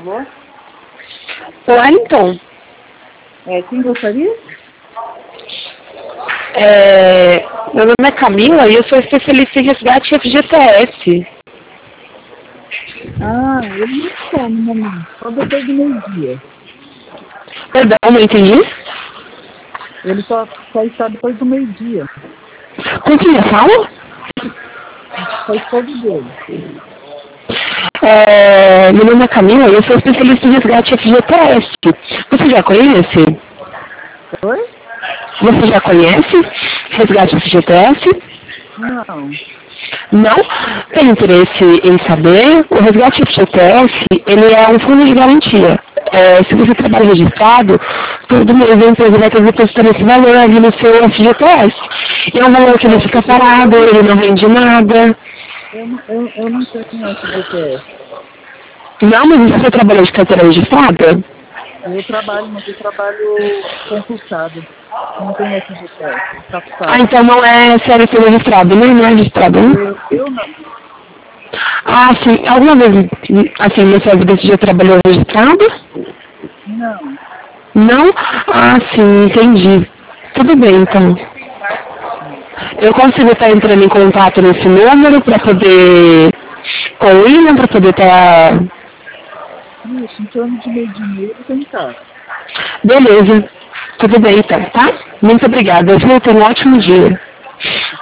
favor. Wellington. Quem gostaria? Meu nome é Camila e eu sou especialista em resgate FGTS. Ele não está no momento, só depois do meio-dia. Perdão, não entendi. Ele só está depois do meio-dia. Com quem eu falo? Foi esposa dele. Meu nome é Camila e eu sou especialista em resgate FGTS. Você já conhece? Oi? Você já conhece resgate FGTS? Não. Não? Tem interesse em saber? O resgate FGTS, ele é um fundo de garantia. Se você trabalha registrado, todo mês a empresa vai ter depositado esse valor ali no seu FGTS. E é um valor que ele fica parado, ele não rende nada. Eu não tenho FGTS. Não, mas você trabalha de carteira registrada? Eu trabalho concursado. Não tenho FGTS. Então não é CLT registrado, né? Não é registrado, né? Eu não. Sim. Alguma vez, assim, na sua vida você já trabalhou registrado? Não. Não? Sim, entendi. Tudo bem, então. Eu consigo estar entrando em contato nesse número para poder... com o William, para poder estar... Isso, em torno de meio-dia tem cá. Beleza. Tudo bem, então, tá? Muito obrigada. Tenha um ótimo dia.